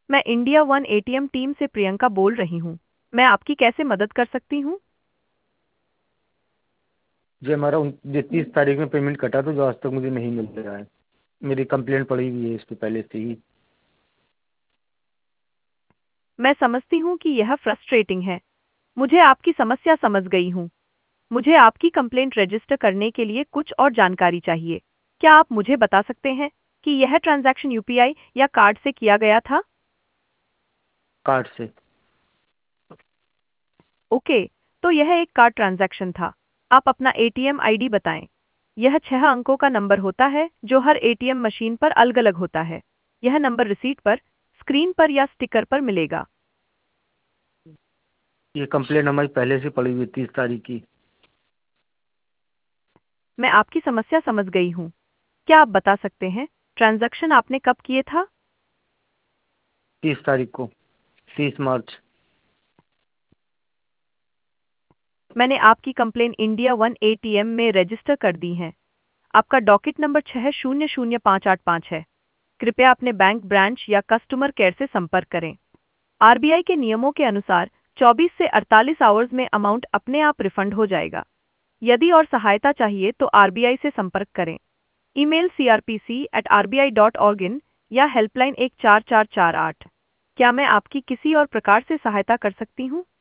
मैं India one ATM team से प्रियंका बोल रही हूँ। मैं आपकी कैसे मदद कर सकती हूँ? जो हमारा जो 30 तारीख में पेमेंट कटा था, जो आज तक मुझे नहीं मिल रहा है। मेरी कंप्लेंट पड़ी हुई है इस पे पहले से ही। मैं समझती हूँ कि यह फ्रस्ट्रेटिंग है। मुझे आपकी समस्या समझ गई हूँ। मुझे आपकी कंप्लेंट रजिस्टर करने के लिए कुछ और जानकारी चाहिए। क्या आप मुझे बता सकते हैं कि यह ट्रांजैक्शन यूपीआई या कार्ड से किया गया था? कार्ड से। ओके, तो यह एक कार्ड ट्रांजैक्शन था। आप अपना एटीएम आईडी बताएं। यह 6 अंकों का नंबर होता है जो हर एटीएम मशीन पर अलग-अलग होता है। यह नंबर रिसीट पर, स्क्रीन पर या स्टिकर पर मिलेगा। ये कंप्लेंट हमारी पहले से पड़ी हुई है 30 तारीख की। मैं आपकी समस्या समझ गई हूँ। क्या आप बता सकते हैं ट्रांजैक्शन आपने कब किए था? 30 तारीख को। 30 मार्च। मैंने आपकी कंप्लेन इंडिया वन एटीएम में रजिस्टर कर दी है। आपका डॉकेट नंबर 600585 है। कृपया अपने बैंक ब्रांच या कस्टमर केयर से संपर्क करें। आरबीआई के नियमों के अनुसार 24 से 48 आवर्स में अमाउंट अपने आप रिफंड हो जाएगा। यदि और सहायता चाहिए तो आरबीआई से संपर्क करें। ईमेल crpc@rbi.org या हेल्पलाइन 14448। क्या मैं आपकी किसी और प्रकार से सहायता कर सकती हूँ?